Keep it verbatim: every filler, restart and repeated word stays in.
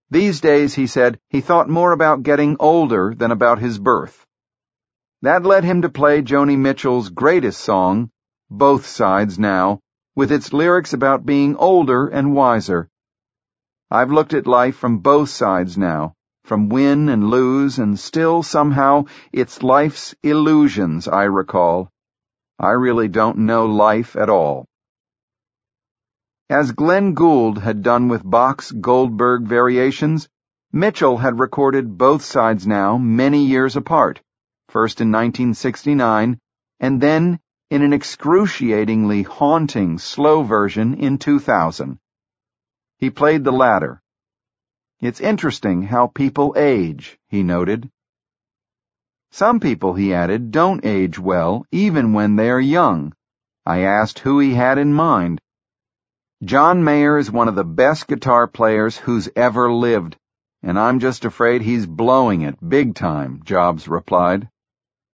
These days, he said, he thought more about getting older than about his birth. That led him to play Joni Mitchell's greatest song, Both Sides Now, with its lyrics about being older and wiser. I've looked at life from both sides now, from win and lose, and still, somehow, it's life's illusions I recall. I really don't know life at all. As Glenn Gould had done with Bach's Goldberg Variations, Mitchell had recorded Both Sides Now many years apart, first in nineteen sixty-nine, and then in an excruciatingly haunting slow version in two thousand. He played the latter. It's interesting how people age, he noted. Some people, he added, don't age well, even when they are young. I asked who he had in mind. John Mayer is one of the best guitar players who's ever lived, and I'm just afraid he's blowing it big time, Jobs replied.